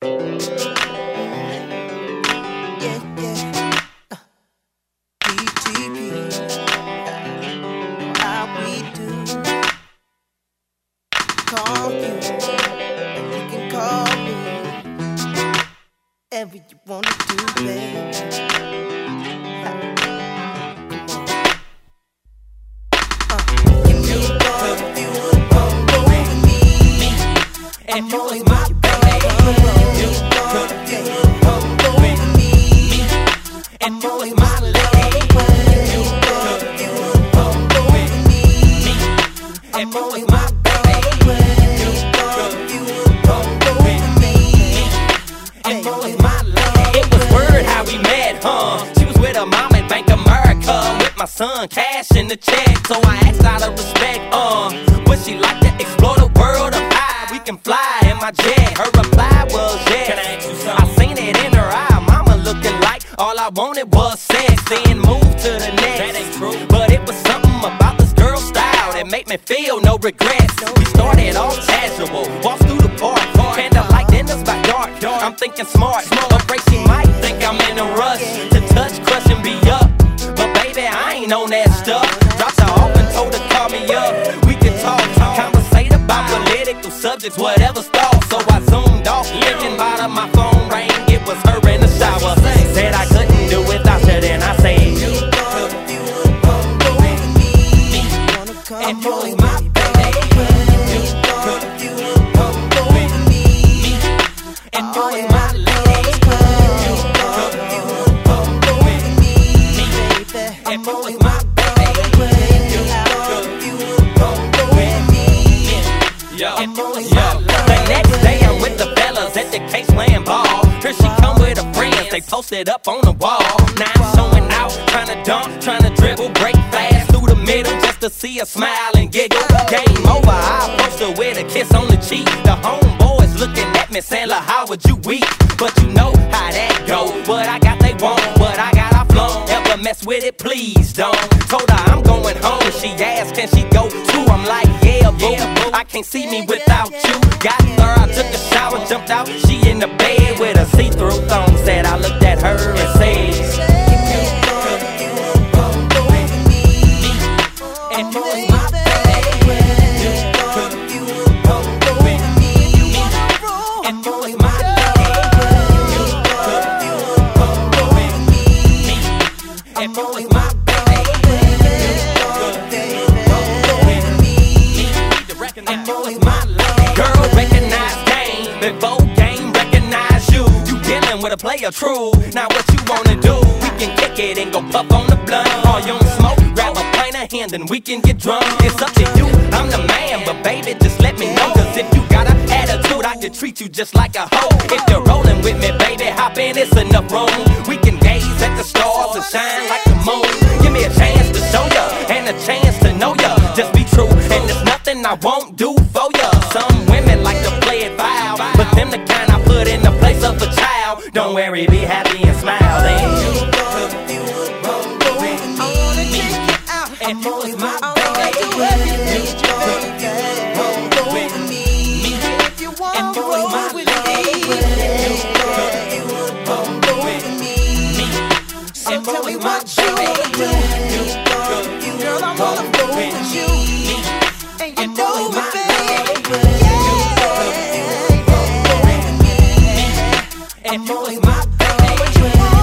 Call you, you can call me. Whatever you wanna do, baby. Give me a call if you would roll over me. And you was my baby. Give me a call if you would roll over me. And you was my lady. Give me a call if you would roll over me. And you was my my son, cash in the check, so I asked out of respect, would she like to explore the world of high? We can fly in my jet. Her reply was yes. Can I ask you something? I seen it in her eye, mama looking like all I wanted was sex. Then move to the next. That ain't true. But it was something about this girl's style that made me feel no regrets. We started off casual, walked through the park, candlelight dinners by dark. I'm thinking smart, afraid she might think I'm in a rush to touch, crush, and be up. I ain't on that stuff. Dropped her off and told her call me up. We can talk, conversate about political subjects, whatever's thought. So I zoomed off, thinking about her, my phone rang. It was her in the shower. Said I couldn't do without her, then I said, you come if you would roll over me. And you was my baby. You come if you would roll over me. And you was my lady. You come if you would roll over me. And you was my baby. You come if you would roll over me. And you was my lady. The next day I'm with the fellas at the Case playing ball. Here she come with her friends, they posted up on the wall. Now I'm showing out, trying to dunk, trying to dribble, break fast through the middle just to see her smile and giggle. Game over, I approached her with a kiss on the cheek. The homeboys looking at me saying, look, how would you weep? But you know how that go. What I got they want, what I got I flown. Ever mess with it, please don't. Told her I'm going home, she asked can she go too? I'm like, yeah, boo, I can't see me without you. Got her, I took a shower, jumped out, she in the bed with a see-through thong. Said I looked at her and said, and you was my baby. You come if you would roll over me. And you was my lady. You come if you would roll over me. And you was my baby. You come if you would roll over me. And you was my lady. Girl, recognize game before game recognize you. You dealing with a player true. Now what you wanna do? We can kick it and go puff on the blunt. Or you don't smoke, grab a pint of hand and we can get drunk. It's up to you, I'm the man, but baby just let me know. Cause if you got an attitude, I can treat you just like a hoe. If you're rolling with me, baby, hop in, it's enough room. We can gaze at the stars and shine like the moon. Give me a chance to show ya, and a chance to know ya. Just be true, and there's nothing I won't do for ya. Some women like to play it foul, but them the kind I put in the place of a child. Don't worry, be happy and smile. And you was my baby. You come if you would roll over me. And you was my lady. You come if you would roll over me. And you was my baby. You come if you would roll over me. And you was my lady. You come if you would roll over me. And you was my baby.